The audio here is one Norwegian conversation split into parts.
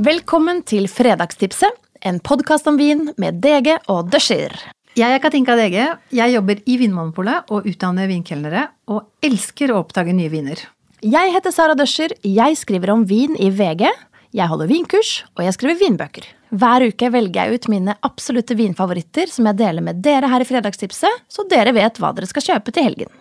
Velkommen til Fredagstipset, en podcast om vin med DG og Døscher. Jeg Katinka DG, jeg jobber i Vinmonopolet og utdanner vinkelnere, og elsker å oppdage nye viner. Jeg heter Sara Døscher, jeg skriver om vin i VG, jeg holder vinkurs, og jeg skriver vinbøker. Hver uke velger jeg ut mine absolutte vinfavoritter som jeg deler med dere her i Fredagstipset, så dere vet hva dere skal kjøpe til helgen.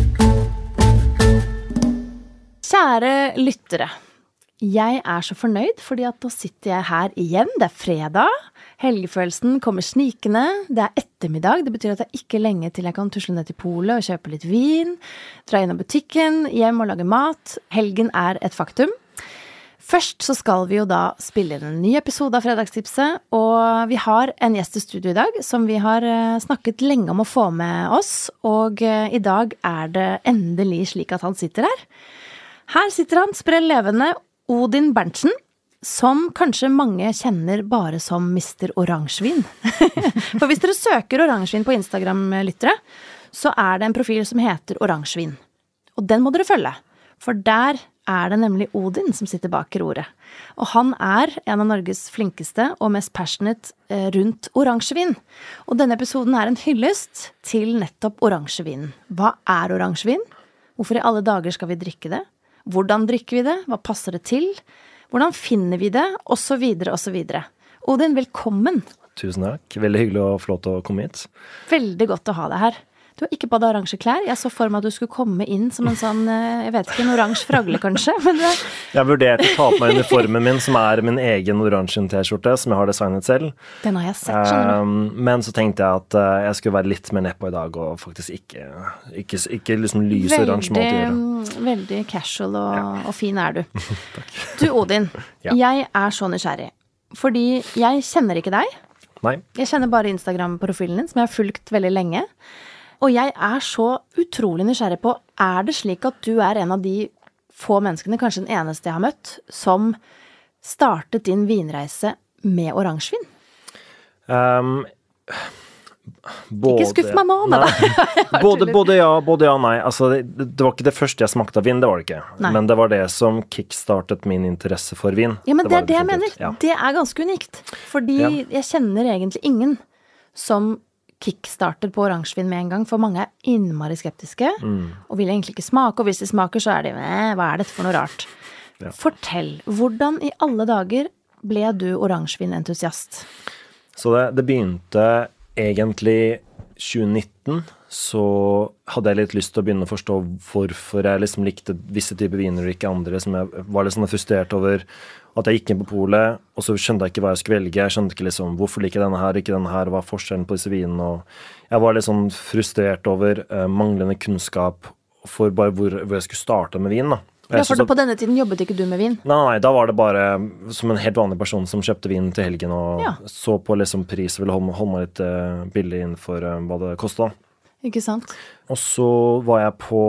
Kjære lyttere. Jeg så fornøyd, fordi at nå sitter jeg her igjen. Det fredag, helgefølelsen kommer snikende, det ettermiddag, det betyr at det ikke lenge til jeg kan tusle ned til polet og kjøpe litt vin, dra inn av butikken, hjem og lage mat. Helgen et faktum. Først så skal vi jo da spille inn en ny episode av Fredagstipset, og vi har en gjest i studio i dag som vi har snakket lenge om å få med oss, og i dag det endelig slik at han sitter her. Her sitter han, sprell levende, Odin Berntsen, som kanskje mange kjenner bare som Mr. Oransjevin. For hvis dere søker oransjevin på Instagram-lyttere, så det en profil som heter Oransjevin. Og den må dere følge, for der det nemlig Odin som sitter bak roret. Og han en av Norges flinkeste og mest passionate rundt oransjevin. Og denne episoden en hyllest til nettopp oransjevinen. Hva oransjevin? Hvorfor i alle dager skal vi drikke det? Hvordan drikker vi det? Hva passer det til? Hvordan finner vi det? Og så videre, og så videre. Odin, velkommen. Tusen takk. Veldig hyggelig å få lov til å komme hit. Veldig godt å ha deg her. Du har ikke på deg oransje klær. Jeg så for meg at du skulle komme inn som en sånn, jeg vet ikke, en oransje fragle kanskje. Men Jeg vurderte å ta på meg uniformen min, som min egen oransje t-skjorte, som jeg har designet selv. Den har jeg sett, skjønner du. Men så tenkte jeg at jeg skulle være litt mer nedpå i dag, og faktisk ikke liksom lyse oransje måte å gjøre. Veldig casual og fin du. Takk. Du, Odin, Ja. Jeg så nysgjerrig. Fordi jeg kjenner ikke deg. Nei. Jeg kjenner bare Instagram-profilen din, som jeg har fulgt veldig lenge. Og jeg så utrolig nysgjerrig på, det slik at du en av de få menneskene, kanskje den eneste jeg har møtt, som startet din vinreise med oransjevin? Ikke skuff meg nå, både ja og nei. Altså, det var ikke det første jeg smakte av vin, det var det ikke. Nei. Men det var det som kickstartet min interesse for vin. Ja, men det det jeg mener. Ja. Det ganske unikt. Fordi jeg kjenner egentlig ingen som kickstarter på oransjevin med en gang, for mange innmari skeptiske, og vil egentlig ikke smake, og hvis de smaker så de, hva dette for noe rart? Ja. Fortell, hvordan i alle dager ble du oransjevin-entusiast? Så det begynte egentlig 2019, så hadde jeg litt lyst til å begynne å forstå hvorfor jeg liksom likte visse typer viner og ikke andre, som jeg var litt sånn frustrert over at jeg gikk inn på polet, og så skjønte jeg ikke hva jeg skulle velge. Jeg skjønte ikke liksom, hvorfor liker denne her, ikke denne her, hva forskjellen på disse vinene, og jeg var litt sånn frustrert over manglende kunnskap for bare hvor jeg skulle starte med vin da. Ja, for på denne tiden jobbet ikke du med vin? Nei, da var det bare som en helt vanlig person som kjøpte vin til helgen, og så på liksom pris, og ville holde meg litt billig innenfor hva det kostet. Ikke sant? Og så var jeg på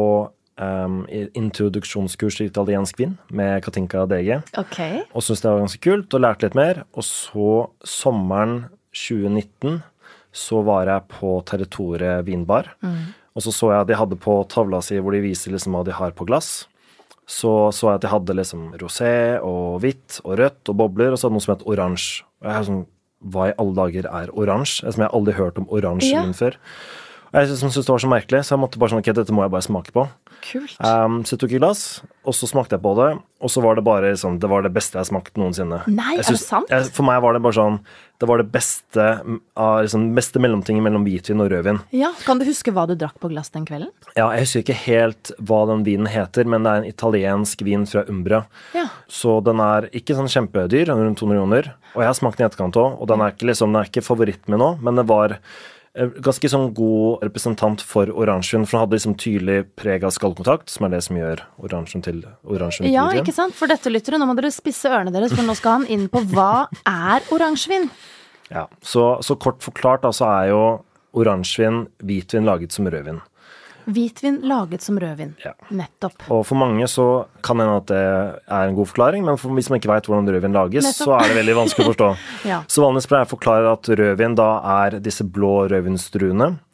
introduksjonskurs i italiensk vin med Katinka DG. Okay. Og syntes det var ganske kult, og lærte litt mer. Og så sommeren 2019 så var jeg på Territore vinbar. Og så jeg at de hadde på tavla si hvor de viser liksom hva de har på glass. Så jeg at de hadde liksom rosé og hvitt og rødt og bobler, og så hadde noe som het oransje. Og jeg sånn, hva i alle dager oransje? Som jeg aldri hørt om oransje vin før. Og jeg syntes det var så merkelig, så jeg måtte bare sånn, ok, dette må jeg bare smake på. Kult. Så jeg tok i glass, og så smakte jeg på det, og så var det bare sånn, det var det beste jeg smakte noensinne. Nei, det sant? For meg var det bare sånn, det var det beste liksom, beste mellomtingen mellom hvitvin og rødvin. Ja, kan du huske hva du drakk på glass den kvelden? Ja, jeg husker ikke helt hva den vinen heter, men det en italiensk vin fra Umbria. Ja. Så den ikke sånn kjempedyr, rundt 200 kroner, og jeg har smakt den i etterkant også, og den ikke, liksom, den ikke favoritten min nå, men det var ganske sånn god representant for oransjen, for han hadde liksom tydelig preg av skallkontakt, som det som gjør oransjen til oransjevin. Ja, ikke sant? For dette lyttere, nå må dere spisse ørene deres, for nå skal han inn på hva oransjevin? Ja, så kort forklart da, så jo oransjevin hvitvin laget som rødvin. Hvitvin laget som rødvin, nettopp. Og for mange så kan det hende at det en god forklaring, men hvis man ikke vet hvordan rødvin lages, nettopp. Så det veldig vanskelig å forstå. Så vanligvis pleier jeg å forklare at rødvin da disse blå rødvinsdruene,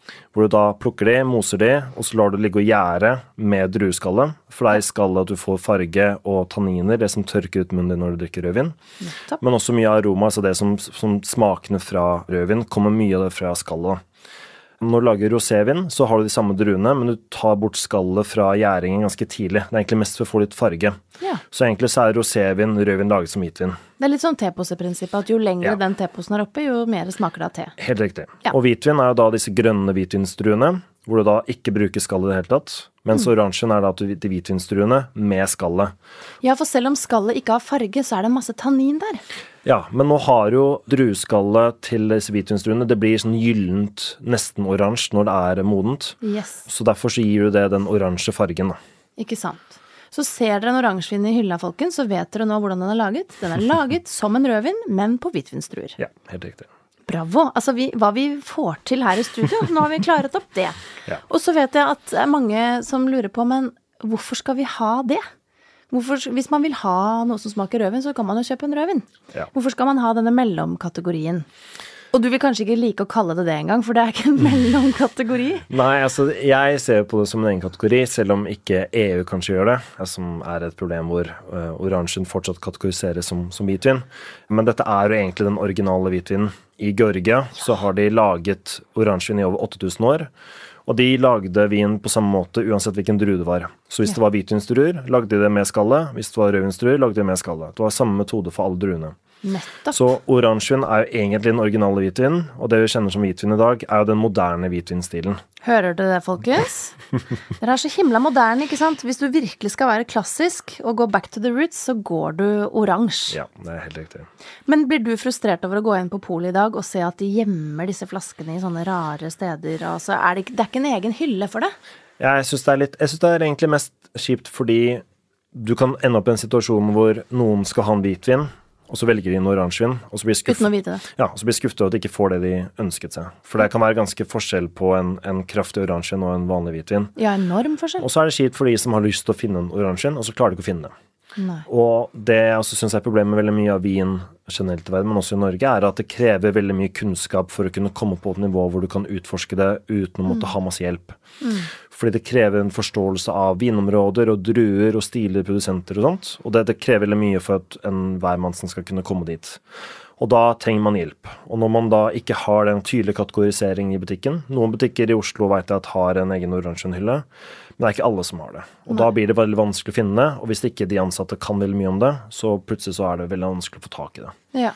hvor du da plukker de, moser de, og så lar du ligge og gjære med drueskallet. For deg skal at du får farge og tanniner, det som tørker ut munnen din når du drikker rødvin. Nettopp. Men også mye aroma, altså det som smakene fra rødvin, kommer mye av det fra skallet. Når du lager rosévin, så har du de samme druene, men du tar bort skallet fra gjæringen ganske tidlig. Det er egentlig mest for å få litt farge. Ja. Så egentlig så er rosévin, rødvin laget som hvitvin. Det er litt sånn teposeprinsippet, at jo lengre den teposen er oppe, jo mer smaker det av te. Helt riktig. Ja. Og hvitvin er jo da disse grønne hvitvinsdruene, hvor du da ikke bruker skallet i det hele tatt. Mens oransjen er da de hvitvinsdruene med skallet. Ja, for selv om skallet ikke har farge, så er det masse tannin der. Ja, men nå har jo drueskallet til disse hvitvinsdruene, det blir sånn gyllent, nesten oransje når det er modent. Yes, Så derfor så gir du det den oransje fargen da. ikke sant. Så ser dere en oransjevin i hylla, folkens, så vet dere nå hvordan den er laget. Den er laget som en rødvin, men på hvitvinsdruer. Ja, helt riktig. Bravo! Altså, hva vi får til her i studio, nå har vi klaret opp det. Ja. Og så vet jeg at det er mange som lurer på, men hvorfor skal vi ha det? Hvis man vil ha noe som smaker rødvin, så kan man jo kjøpe en rødvin. Ja. Hvorfor skal man ha denne mellomkategorien? Og du vil kanskje ikke like å kalle det engang, for det er ikke en mellomkategori. Nei, altså jeg ser på det som en egen kategori, selv om ikke EU kanskje gjør det, som er et problem hvor oransjen fortsatt kategoriseres som hvitvin. Men dette er jo egentlig den originale hvitvinen. I Georgia så har de laget oransjevin i over 8000 år, og de lagde vin på samme måte uansett hvilken drue det var. Så hvis det var hvitvinsdruer, lagde de det med skallet. Hvis det var rødvinsdruer, lagde de det med skallet. Det var samme metode for alle druene. Nettopp. Så oransjevin er jo egentlig den originale hvitvin, og det vi kjenner som hvitvin i dag er jo den moderne hvitvinstilen. Hører dere det, folkens? Dere er så himla moderne, ikke sant? Hvis du virkelig skal være klassisk og gå back to the roots, så går du oransje. Ja, det er helt riktig. Men blir du frustrert over å gå inn på polet i dag og se at de gjemmer disse flaskene i sånne rare steder? Altså, det er ikke en egen hylle for det? Ja, jeg synes det er egentlig mest kjipt fordi du kan ende opp i en situasjon hvor noen skal ha en hvitvin, og så velger de en oransjevin, og så blir Uten å vite det. Ja, og så blir skuffet over at de ikke får det de ønsket seg. For det kan være ganske forskjell på en kraftig oransjevin og en vanlig hvitvin. Ja, enorm forskjell. Og så er det kjipt for de som har lyst til å finne en oransjevin, og så klarer de ikke å finne det. Nei. Og det jeg også synes er problemet med veldig mye av vin generelt i verden, men også i Norge, er at det krever veldig mye kunnskap for å kunne komme på et nivå hvor du kan utforske det uten å måtte ha masse hjelp. Fordi det krever en forståelse av vinområder og druer og stiler, produsenter og sånt, og det krever veldig mye for at en hvermannsen skal kunne komme dit. Og da trenger man hjelp. Og når man da ikke har den tydelige kategorisering i butikken, noen butikker i Oslo vet jeg at har en egen oransjehylle, men det er ikke alle som har det. Og da blir det veldig vanskelig å finne det, og hvis ikke de ansatte kan veldig mye om det, så plutselig så er det veldig vanskelig å få tak i det. Ja.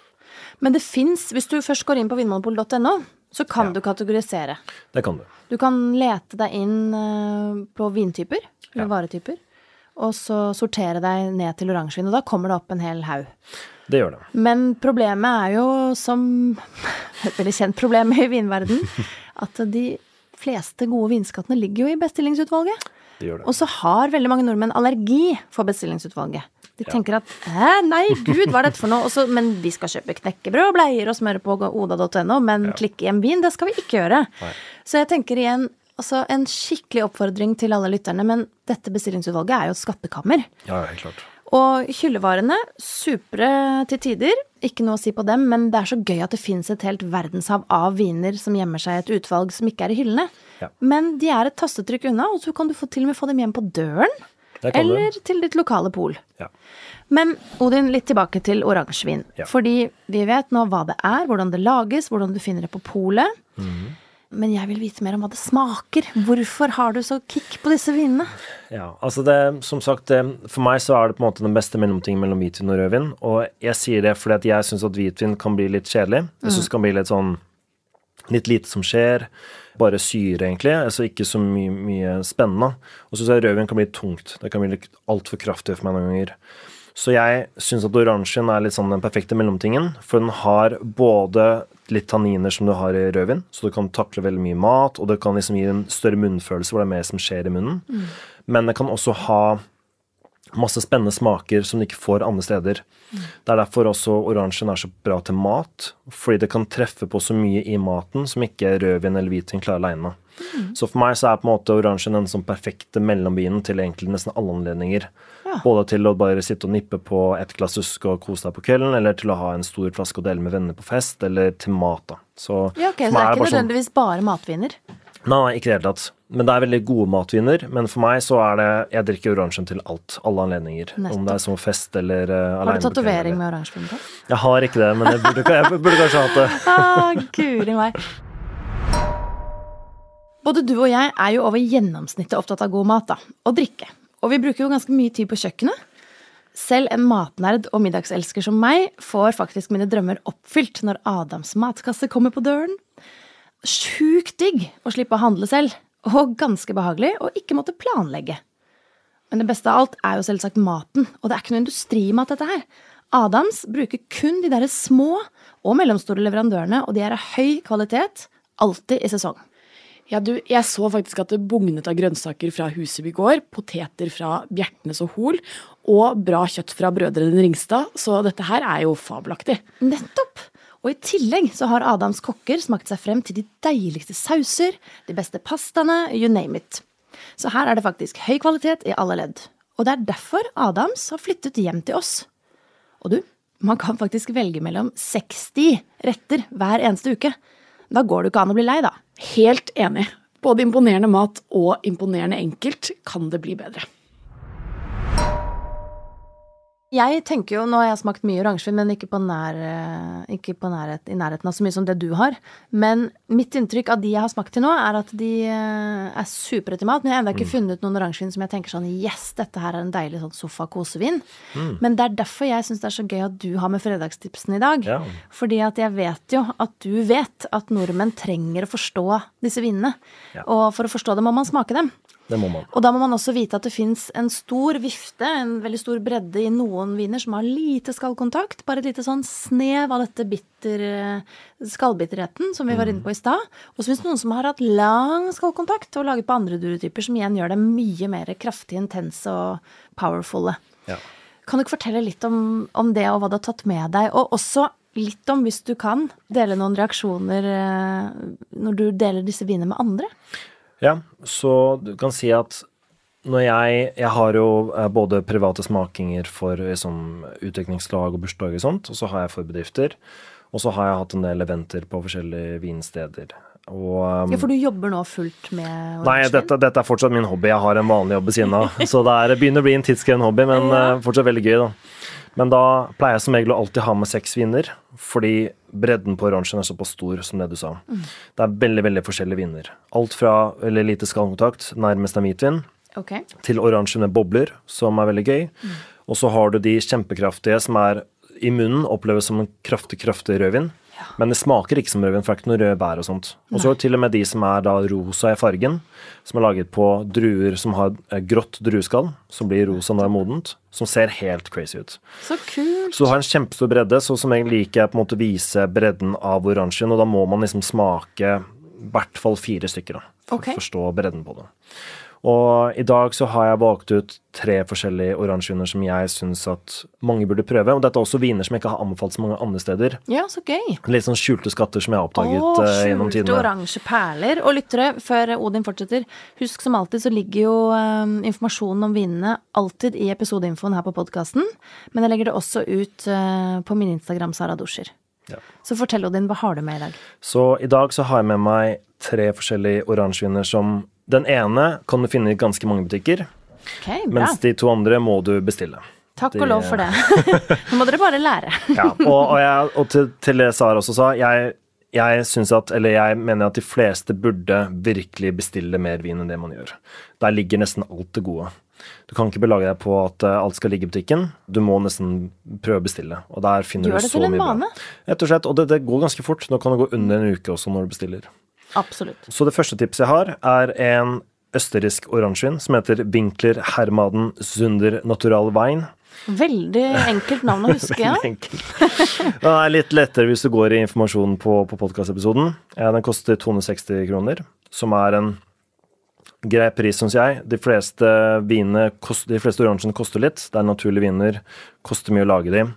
Men det finnes, hvis du først går inn på vinmonopol.no, så kan du kategorisere. Det kan du. Du kan lete deg inn på vintyper, eller varetyper, og så sortere deg ned til oransjevin, og da kommer det opp en hel haug. Det gjør det. Men problemet er jo, som et veldig kjent problem i vinverden, at de fleste gode vinskattene ligger jo i bestillingsutvalget. Det gjør det. Og så har veldig mange nordmenn allergi for bestillingsutvalget. De tenker at, nei, gud, hva er dette for noe? Også, men vi skal kjøpe knekkebrød og bleier og smøre på oda.no, men klikke hjem vin, det skal vi ikke gjøre. Nei. Så jeg tenker igjen, altså en skikkelig oppfordring til alle lytterne, men dette bestillingsutvalget er jo et skattekammer. Ja, helt klart. Og hyllevarene, supre til tider, ikke noe å si på dem, men det er så gøy at det finnes et helt verdenshav av viner som gjemmer seg i et utvalg som ikke er i hyllene. Ja. Men de er et tastetrykk unna, og så kan du til og med få dem hjem på døren, eller til ditt lokale pol. Ja. Men Odin, litt tilbake til oransjevin. Ja. Fordi vi vet nå hva det er, hvordan det lages, hvordan du finner det på polet. Men jeg vil vite mer om hva det smaker. Hvorfor har du så kick på disse vinene? Ja, altså det, som sagt, for meg så er det på en måte den beste mellomtingen mellom hvitvin og rødvin. Og jeg sier det fordi at jeg synes at hvitvin kan bli litt kjedelig. Jeg synes det kan bli litt sånn, litt lite som skjer. Bare syre egentlig, altså ikke så mye spennende. Og så synes jeg rødvin kan bli tungt. Det kan bli litt alt for kraftig for meg noen ganger. Så jeg synes at oransjen er litt sånn den perfekte mellomtingen, for den har både litt tanniner som du har i rødvin, så du kan takle veldig mye mat, og det kan liksom gi en større munnfølelse hvor det er mer som skjer i munnen. Men det kan også ha masse spennende smaker som du ikke får andre steder. Det er derfor også oransjen er så bra til mat, fordi det kan treffe på så mye i maten som ikke rødvin eller hvitvin klarer alene. Så for meg så er på en måte oransjen en sånn perfekte mellomvinen til egentlig nesten alle anledninger. Ja. Både til å bare sitte og nippe på et glass husk og kose deg på kvelden, eller til å ha en stor flaske og dele med venner på fest, eller til mat da. Så ja, ok, så det er ikke nødvendigvis bare matviner? Nei, ikke det hele tatt. Men det veldig gode matviner. Men for meg så det jeg drikker oransjen til alt. Alle anledninger. Nettopp. Om det som fest eller alene. Har du tatovering med oransjen på? Jeg har ikke det, men jeg burde kanskje hatt det. Guri meg. Både du og jeg jo over gjennomsnittet opptatt av god mat da, og drikke. Og vi bruker jo ganske mye tid på kjøkkenet. Selv en matnerd og middagselsker som meg får faktisk mine drømmer oppfylt når Adams matkasse kommer på døren. Sjukt digg å slippe å handle selv, og ganske behagelig å ikke måtte planlegge. Men det beste av alt jo selvsagt maten, og det ikke noe industrimat dette her. Adams bruker kun de der små og mellomstore leverandørene, og de av høy kvalitet, alltid i sesong. Ja, jeg så faktisk at det bugnet av grønnsaker fra Huseby gård, poteter fra Bjertnes og Hol, og bra kjøtt fra Brødrene Ringstad, så dette her jo fabelaktig. Nettopp! Og i tillegg så har Adams kokker smakt seg frem til de deiligste sauser, de beste pastaene, you name it. Så her det faktisk høy kvalitet i alle ledd. Og det derfor Adams har flyttet hjem til oss. Og du, man kan faktisk velge mellom 60 retter hver eneste uke. Da går du ikke an å bli lei da. Helt enig. Både imponerende mat og imponerende enkelt kan det bli bedre. Jeg tenker jo, nå har jeg smakt mye oransjevin, men ikke i nærheten av så mye som det du har. Men mitt inntrykk av de jeg har smakt til nå, at de supre til mat. Men jeg har enda ikke funnet noen oransjevin som jeg tenker sånn, yes, dette her en deilig sånn sofa-kosevin. Men det derfor jeg synes det så gøy at du har med fredagstipsen i dag. Ja. Fordi at jeg vet jo at du vet at nordmenn trenger å forstå disse vinene. Ja. Og for å forstå dem må man smake dem. Det må man. Og da må man også vite at det finnes en stor vifte, en veldig stor bredde i noen viner som har lite skallkontakt, bare et lite sånn snev av dette skallbitterheten som vi var inne på i sted. Og så finnes det noen som har hatt lang skallkontakt og laget på andre druetyper som igjen gjør det mye mer kraftig, intense og powerfulle. Ja. Kan du ikke fortelle litt om det og hva du har tatt med deg, og også litt om, hvis du kan, dele noen reaksjoner når du deler disse vinene med andre? Ja, så du kan si at når jeg har jo både private smakinger for utviklingslag og bursdag og sånt, og så har jeg for bedrifter, og så har jeg hatt en del eventer på forskjellige vinsteder. Og, ja, for du jobber nå fullt med oransjevin? Nei, dette fortsatt min hobby. Jeg har en vanlig jobb ved siden av, så det begynner å bli en tidskreven hobby, men fortsatt veldig gøy da. Men da pleier jeg som regel å alltid ha med 6 viner, fordi bredden på oransjen såpass stor som det du sa. Det veldig, veldig forskjellige viner. Alt fra veldig lite skallkontakt, nærmest en hvitvin, til oransje med bobler, som veldig gøy. Og så har du de kjempekraftige som i munnen, oppleves som en kraftig rødvin. Ja. Men det smaker ikke som rødvin, for det ikke noe rød bær og sånt. Og så til og med de som da rosa i fargen, som laget på druer som har grått drueskall, som blir rosa når det modent, som ser helt crazy ut. Så kult! Så du har en kjempestor bredde, så som jeg liker på en måte vise bredden av oransjen, og da må man liksom smake i hvert fall 4 stykker da, for å forstå bredden på det. Og i dag så har jeg valgt ut 3 forskjellige oransjeviner som jeg synes at mange burde prøve, og dette også viner som jeg ikke har anbefalt så mange andre steder. Ja, så gøy. Litt sånn skjulte skatter som jeg har oppdaget gjennom tidene. Skjulte oransje perler. Og lyttere, før Odin fortsetter, husk som alltid så ligger jo informasjonen om vinene alltid i episodeinfoen her på podcasten, men jeg legger det også ut på min Instagram, Sara Duscher. Ja. Så fortell Odin, hva har du med i dag? Så i dag så har jeg med meg 3 forskjellige oransjeviner som den ene kan du finne i ganske mange butikker, mens de 2 andre må du bestille. Takk og lov for det. Nå må dere bare lære. Ja, og til det Sara også sa, jeg synes jeg mener at de fleste burde virkelig bestille mer vin enn det man gjør. Der ligger nesten alt det gode. Du kan ikke belage deg på at alt skal ligge i butikken. Du må nesten prøve å bestille. Og der finner du så mye bra. Rett og slett, og det går ganske fort. Nå kan det gå under en uke også når du bestiller. Absolutt. Så det første tipset jeg har en østerriksk oransjevin som heter Winkler Hermaden Zunder Natural Wein. Veldig enkelt navn å huske, ja. Veldig enkelt. Den litt lettere hvis du går i informasjonen på podcast-episoden. Den koster 260 kroner, som en grei pris, synes jeg. De fleste oransjene koster litt. Det naturlige viner, koster mye å lage de.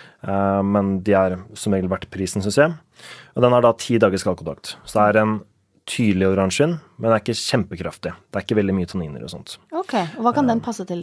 Men de som regel verdt prisen, synes jeg. Og den har da 10 dager skallkontakt. Så det en tydelig oransjen, men den ikke kjempekraftig. Det ikke veldig mye tanniner og sånt. Ok, og hva kan den passe til da?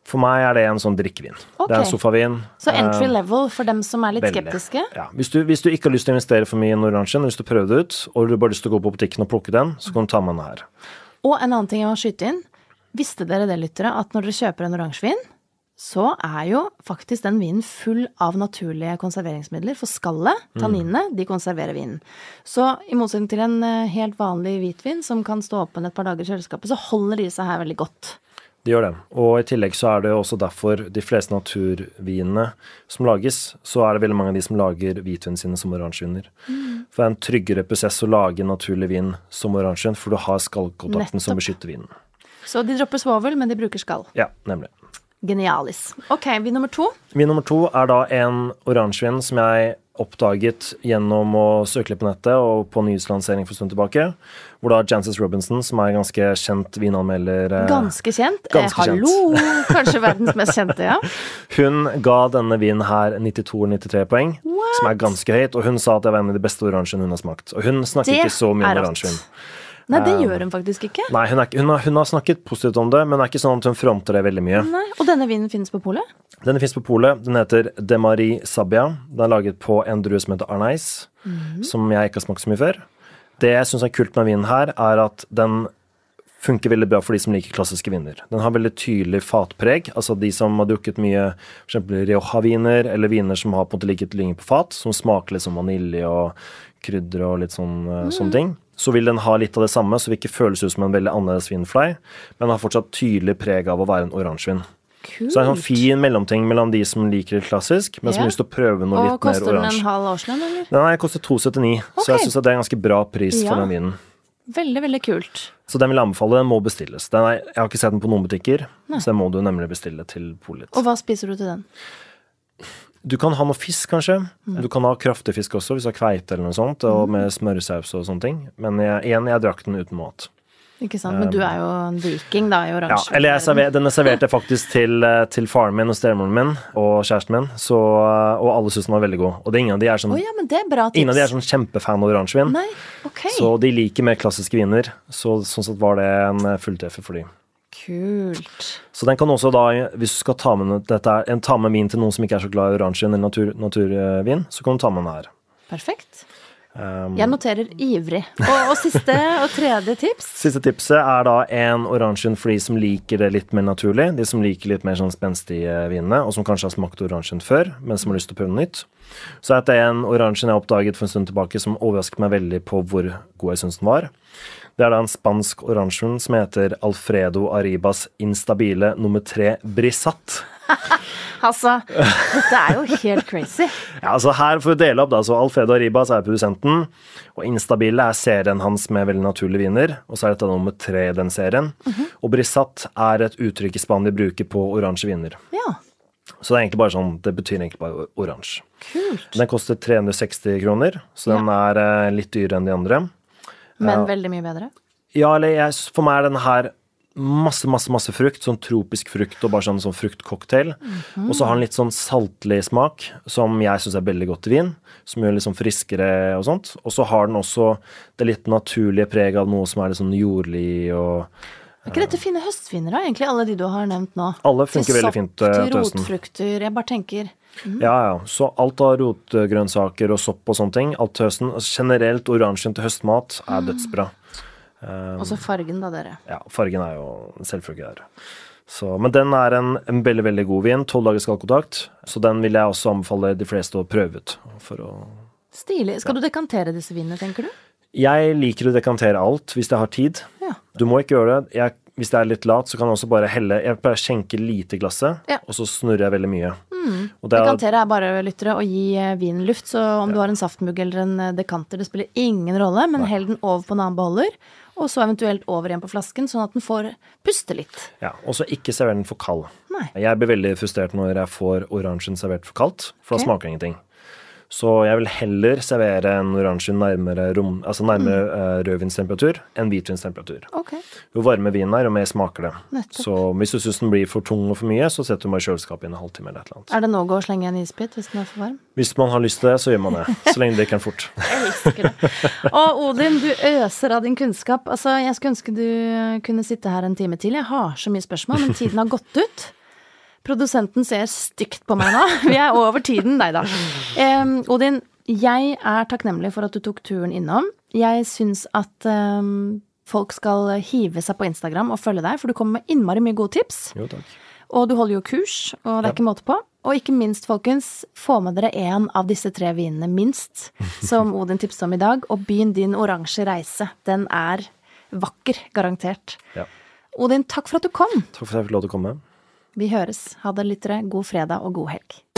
For meg er det en sånn drikkevin. Ok. Det er en sofavin. Så entry level for dem som er litt Veldig. skeptiske. Ja. Hvis du ikke har lyst til å investere for mye i den oransjen, hvis du prøver det ut, og du bare har lyst til å gå på butikken og plukke den, så kan du ta med den her. Og en annen ting jeg må skyte inn. Visste dere det, lyttere, at når dere kjøper en oransjevin, så er jo faktisk den vinen full av naturlige konserveringsmidler. For skallet, tanninene, de konserverer vinen. Så i motsetning til en helt vanlig hvitvin som kan stå åpen et par dager i kjøleskapet, så holder de seg her veldig godt. De gjør det. Og i tillegg så er det jo også derfor de fleste naturvinene som lages, så er det veldig mange av de som lager hvitvin sine som oransjeviner. For det er en tryggere prosess å lage naturlig vin som oransjen, for du har skallkontakten som beskytter vinen. Så de dropper svovel, men de bruker skall. Ja, nemlig. Genialis. Ok, vin nummer 2. Vin nummer 2 er da en oransjevin som jeg oppdaget gjennom å søke litt på nettet og på nyhetslansering for en stund tilbake, hvor da Jancis Robinson, som er en ganske kjent vinanmelder Ganske kjent. Ganske kjent. Hallo! Kanskje verdens mest kjente, ja. Hun ga denne vinen her 92-93 poeng, som er ganske høyt, og hun sa at det var en av de beste oransjene hun har smakt. Og hun snakker Det ikke så mye er om rått. oransjevin. Nei, det gjør hun faktisk ikke. Nei, hun har snakket positivt om det, men det er ikke sånn at hun fronter det veldig mye. Nei. Og denne vinen finnes på polet? Den finnes på polet. Den heter De Marie Sabia. Den er laget på en drue som heter Arneis, som jeg ikke har smakt så mye før. Det jeg synes er kult med vinen her, er at den funker veldig bra for de som liker klassiske viner. Den har veldig tydelig fatpreg, altså de som har drukket mye, for eksempel Rioja-viner, eller viner som har på en måte ligget lenge på fat, som smaker litt som vanilje og krydder og litt sånne ting. Så vil den ha litt av det samme, så vil ikke føles ut som en veldig annerledes vin for deg, men den har fortsatt tydelig preg av å være en oransjevin. Kult. Så det er en fin mellomting mellom de som liker det klassisk, men som Ja. har lyst til å prøve noe Og litt mer koster den oransje. en halv årslønn, eller? Den koster 2,79, Ok. så jeg synes at det er en ganske bra pris Ja. for den vinen. Veldig, veldig kult. Så den vil jeg anbefale, den må bestilles. Jeg har ikke sett den på noen butikker, så den må du nemlig bestille til polet. Og hva spiser du til den? Du kan ha noe fisk, kanskje. Du kan ha kraftig fisk også, hvis du har kveite eller noe sånt, og med smørsaus og sånne ting. Men jeg drakk den uten mat. Ikke sant? Men du er jo en viking, da, i Ja, oransje. eller denne serverte jeg faktisk til faren min og stemoren min og kjæresten min, og alle synes den var veldig god. Og ingen av de er sånn, Å ja, men det er bra tips. ingen av de er sånn kjempefan av oransjevin, Nei, ok. så de liker mer klassiske viner, så sånn sett var det en fulltreffer for dem. Kult. Så den kan også da, hvis du skal ta med ta med vin til noen som ikke er så glad i oransjevin eller naturvin, så kan du ta med den her. Perfekt. Jeg noterer ivrig. Og siste og tredje tips? Siste tipset er da en oransjen for de som liker det litt mer naturlig, de som liker litt mer sånn spenstige vinene, og som kanskje har smakt oransjen før, men som har lyst til å prøve noe nytt. Så er det en oransjen jeg oppdaget for en stund tilbake som overrasket meg veldig på hvor god jeg synes den var. Det er da en spansk oransjen som heter Alfredo Arribas Instabile nummer 3 Brisat. Altså, dette er jo helt crazy. Ja, altså her får vi dele opp da, så Alfredo Arribas er produsenten, og Instabile er serien hans med veldig naturlige viner, og så er dette nummer 3 i den serien. Og Brisat er et uttrykk i Spania de bruker på oransje viner. Ja, Så det er egentlig bare sånn, det betyr egentlig bare oransje. kult. Den koster 360 kroner, så den er litt dyrere enn de andre. Men veldig mye bedre. Ja, eller for meg er den her masse frukt, sånn tropisk frukt og bare sånn fruktcocktail. Og så har den litt sånn saltlig smak, som jeg synes er veldig godt i vin, som gjør litt sånn friskere og sånt. Og så har den også det litt naturlige preg av noe som er litt sånn jordlig og Er ikke dette fine høstviner da, egentlig, alle de du har nevnt nå? Alle funker veldig fint til til høsten. rotfrukter, jeg bare tenker... Ja. Så alt av rotgrønnsaker og sopp og sånne ting, alt til høsten. Altså generelt oransjen til høstmat er dødsbra. Og så fargen da, dere. Ja, fargen er jo en selvfølge der. Så, men den er en veldig, veldig god vin, 12 dager skallkontakt, så den vil jeg også anbefale de fleste å prøve ut. Stilig. Skal du dekantere disse vinene, tenker du? Jeg liker å dekantere alt hvis jeg har tid. Ja. Du må ikke gjøre det. Hvis jeg er litt lat, så kan jeg også bare jeg bare skjenke lite i glasset, Ja. og så snurrer jeg veldig mye. Og det er, Dekantere er bare, lyttere, å gi vinen luft, så om du har en saftmugg eller en dekanter, det spiller ingen rolle, men hell den over på en annen beholder, og så eventuelt over igjen på flasken, sånn at den får puste litt. ja, og så ikke server den for kald. Nei. Jeg blir veldig frustrert når jeg får oransjen servert for kaldt, for da Ok. smaker det ingenting. Så jeg vil heller servere en oransje nærmere rødvinstemperatur enn hvitvinstemperatur. Ok. Jo varme vinen er, jo mer smaker det. Nettopp. Så hvis du synes den blir for tung og for mye, så setter du meg i kjøleskapet i en halvtime eller et eller annet. Er det nå å slenge en isbit hvis den er for varm? Hvis man har lyst til det, så gjør man det. Så lenge det ikke er fort. Jeg elsker det. Og Odin, du øser av din kunnskap. Altså, jeg skulle ønske du kunne sitte her en time til. Jeg har så mye spørsmål, men tiden har gått ut. Produsenten ser stygt på meg nå. Vi er over tiden, deg da. Odin, jeg er takknemlig for at du tok turen innom. Jeg synes at folk skal hive seg på Instagram og følge deg, for du kommer med innmari mye gode tips. Jo, takk. Og du holder jo kurs, og det er ikke måte på. Og ikke minst, folkens, få med dere en av disse 3 vinene minst, som Odin tipset om i dag, og begynn din oransje reise. Den er vakker, garantert. Ja. Odin, takk for at du kom. Takk for at jeg fikk lov til å komme. Vi høres. Ha det, lyttere. God fredag og god helg.